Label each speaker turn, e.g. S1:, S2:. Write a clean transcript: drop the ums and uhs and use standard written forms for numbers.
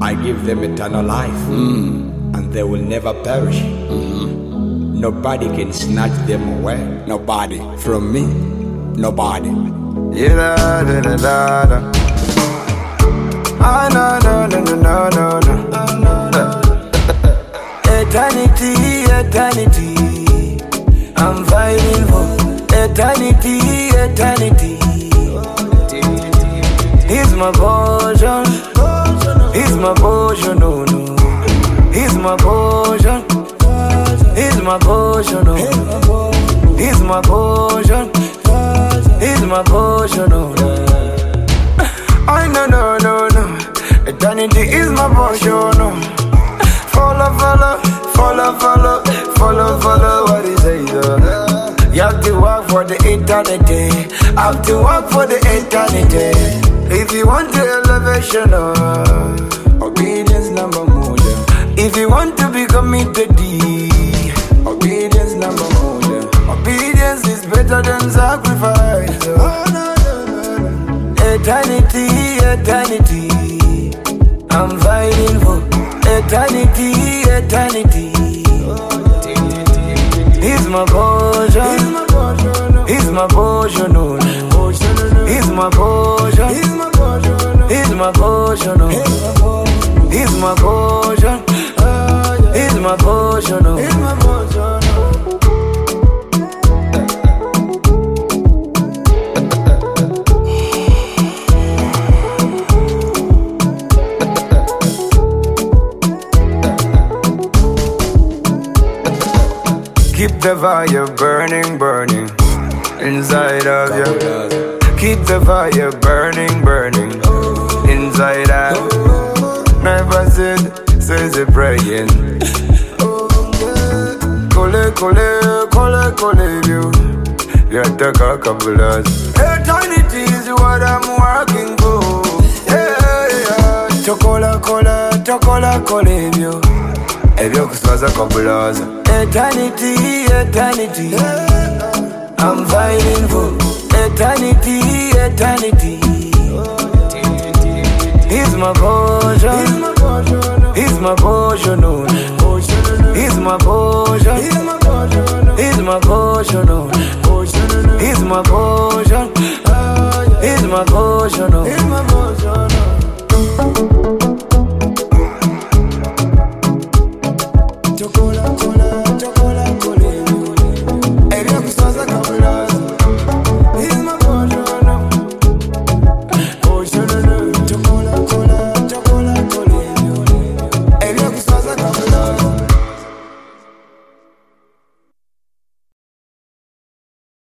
S1: I give them eternal life, and they will never perish. Nobody can snatch them away. Nobody from me. Nobody.
S2: Yeah, da da da da. Ah, no, no, no, no, no, no, no. Eternity, eternity. I'm fighting for eternity, eternity. He's my portion. He's my portion, no, no. He's my portion. He's my portion, no. He's my portion. He's my portion, no. I no, no, no, no. Eternity is my portion, no. Follow, follow, follow, follow, follow, follow what he says. You have to work for the eternity. I have to work for the eternity. If you want the elevation, obedience number one. If you want to be committed, obedience number one. Obedience is better than sacrifice. Eternity, eternity. I'm fighting for eternity, eternity. He's my portion. He's my portion, no. He's my portion. He's my portion. He's my portion, no. He's my portion. He's my portion, no. He's my portion. Keep the fire burning, burning inside of you. Keep the fire burning, burning inside of you. Never says a praying. Kole, kole, kole, kole, you. You take a couple of eternity is what I'm working for. Yeah, yeah. Chocola, cola, chocola, kole, you. Ebyo kuswaza kabulaza. Eternity, eternity. I'm fighting for eternity, eternity. He's my portion. He's my portion, no. He's my portion. He's my portion, no. He's my portion. He's my portion, no.